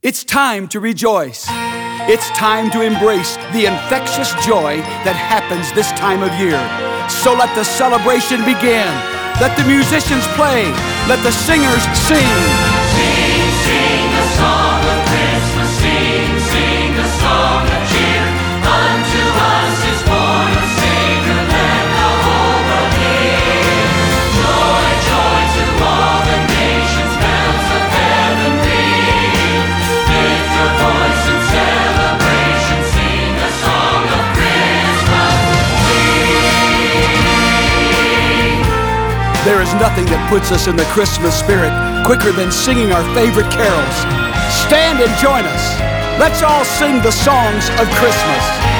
It's time to rejoice. It's time to embrace the infectious joy that happens this time of year. So let the celebration begin. Let the musicians play. Let the singers sing. Sing, sing a song of Christmas. Sing, sing a song of cheer. Unto us is born a Savior. Let the whole world hear. Joy, joy to all the nations. Bells of heaven ring. Lift your voice in celebration. Sing a song of Christmas. Sing. There is nothing that puts us in the Christmas spirit quicker than singing our favorite carols. Stand and join us. Let's all sing the songs of Christmas.